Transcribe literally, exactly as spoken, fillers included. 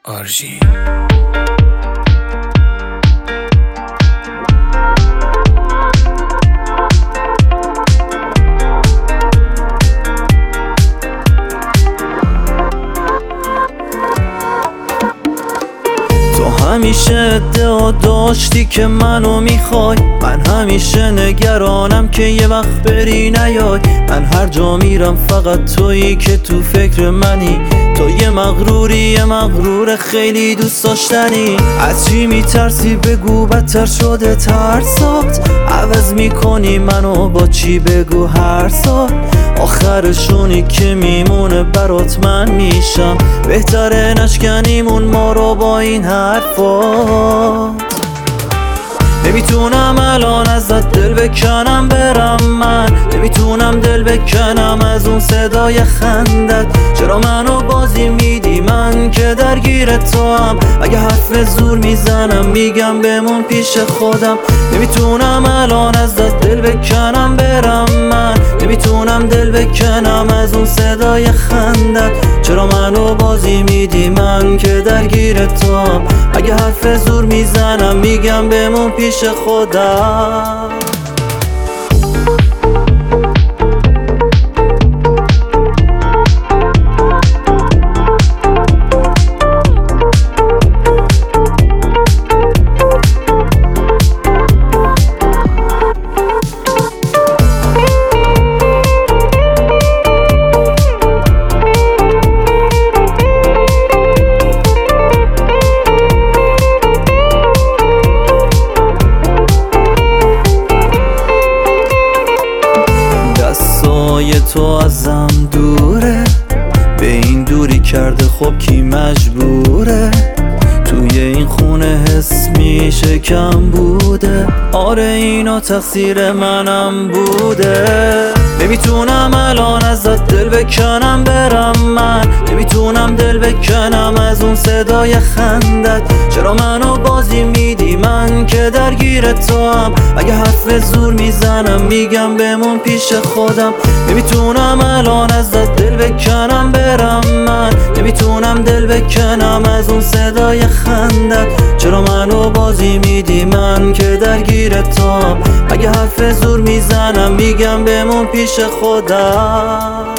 آرژی همیشه ادعا داشتی که منو میخوای، من همیشه نگرانم که یه وقت بری نیای. من هر جا میرم فقط تویی که تو فکر منی، تو یه مغروری یه مغرور خیلی دوست داشتنی. از چی میترسی بگو، بدتر شده ترسات. عوض میکنی منو با چی بگو هر سال. آخرشونی که میمونه برات من میشم، بهتره نشکنیمون ما رو با این حرفات. نمیتونم الان ازت دل بکنم برم، من نمیتونم دل بکنم از اون صدای خندت. چرا منو بازی میدی من که درگیر تو هم؟ اگه حرف زور میزنم میگم بمون پیش خودم. نمیتونم الان ازت دل بکنم برم، من نمیتونم دل بکنم از اون صدای خندت. چرا منو بازی میدی من که درگیر تو هم؟ اگه حرف زور میزنم میگم بمون پیش خودم. دستای تو ازم دوره، به این دوری کرده خب کی مجبوره؟ توی این خونه حس میشه کم بوده، آره اینا تقصیر منم بوده. نمیتونم الان ازت دل بکنم برم، من نمیتونم دل بکنم از اون صدای خندت. چرا منو بازی میدی من که درگیر تو هم؟ اگه حرف زور میزنم میگم بمون پیش خودم. نمیتونم الان ازت دل بکنم برم، من نمیتونم دل بکنم از اون صدای خندت. چرا منو بازی میدی من که درگیر تو هم؟ اگه حرف زور میزنم میگم بمون پیش خودم.